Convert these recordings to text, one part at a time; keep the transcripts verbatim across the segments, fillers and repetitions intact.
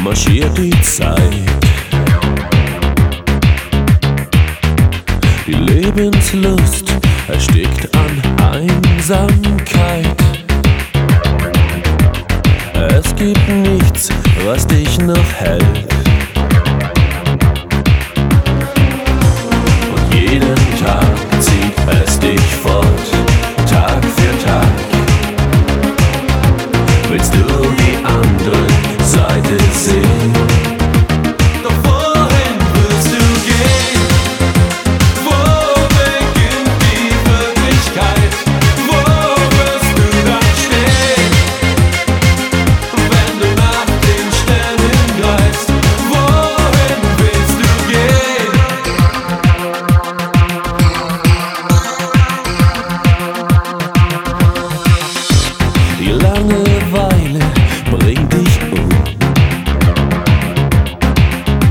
marschiert die Zeit. Die Lebenslust erstickt an Einsamkeit. Es gibt nichts, was dich noch hält. Und jeden Tag zieht es dich fort, Tag für Tag. Willst du die andere Seite sehen? Doch wohin willst du gehen? Wo beginnt die Wirklichkeit? Wo wirst du dann stehen, wenn du nach den Sternen greifst? Wohin willst du gehen? Die Langeweile bringt dich um.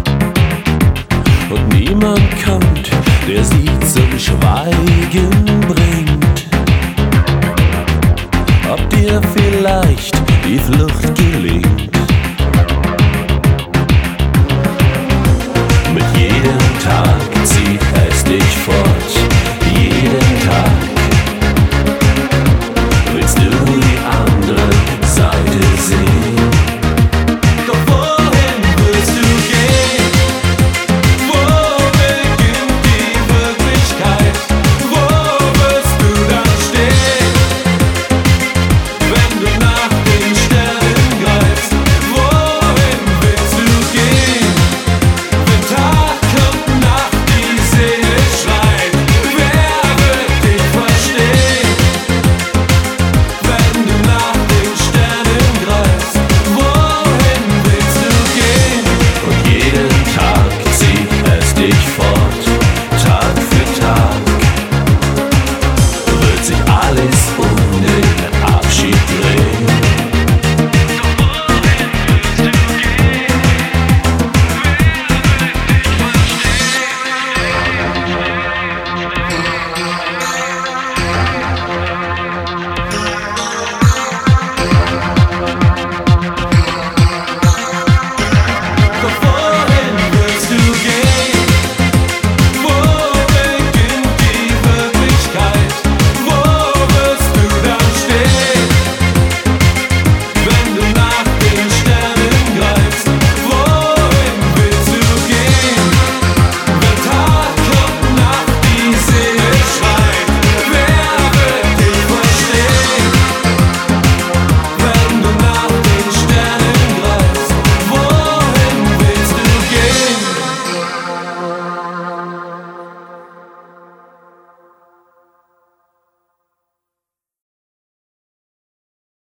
Und niemand kommt, der sie zum Schweigen bringt.